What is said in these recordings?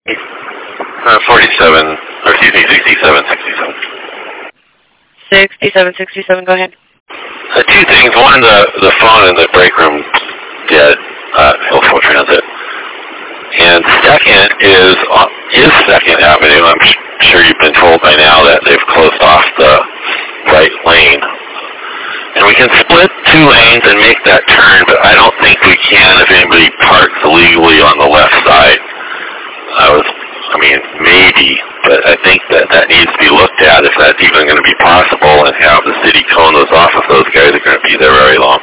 47, or excuse me, 67, 67. 67, 67, go ahead. Two things. One, the phone in the break room dead, Hillsborough Transit. And second is 2nd Avenue. I'm sure you've been told by now that they've closed off the right lane. And we can split 2 lanes and make that turn, but I don't think we can if anybody parks illegally on the left side. Maybe, but I think that needs to be looked at if that's even going to be possible, and have the city cone those off if those guys are going to be there very long.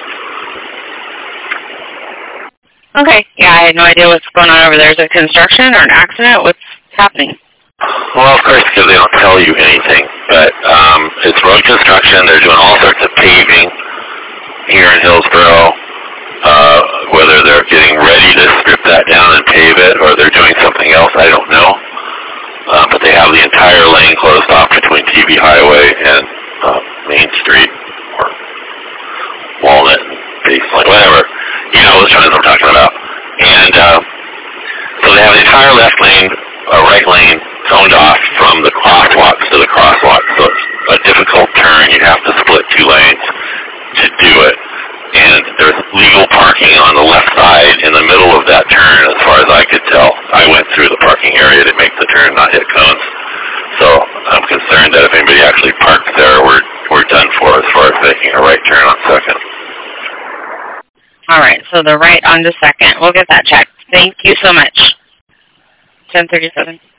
Okay, yeah, I had no idea what's going on over there. Is it construction or an accident? What's happening? Well, of course, because they don't tell you anything, but it's road construction. They're doing all sorts of paving here in Hillsborough, whether they're getting ready to strip that down and pave it, or they're doing something else, I don't know. But they have the entire lane closed off between TV Highway and Main Street, or Walnut, Baseline, whatever. You know which ones I'm talking about. And so they have the entire left lane, right lane zoned off from the crosswalks to the crosswalks. So it's a difficult turn. You have to split 2 lanes to do it. And there's legal parking on the left side in the middle of that turn, as far as I could tell. I went through the parking area to make the turn, not hit cones. So I'm concerned that if anybody actually parks there, we're done for as far as making a right turn on 2nd. All right, so the right onto 2nd. We'll get that checked. Thank you so much. 1037.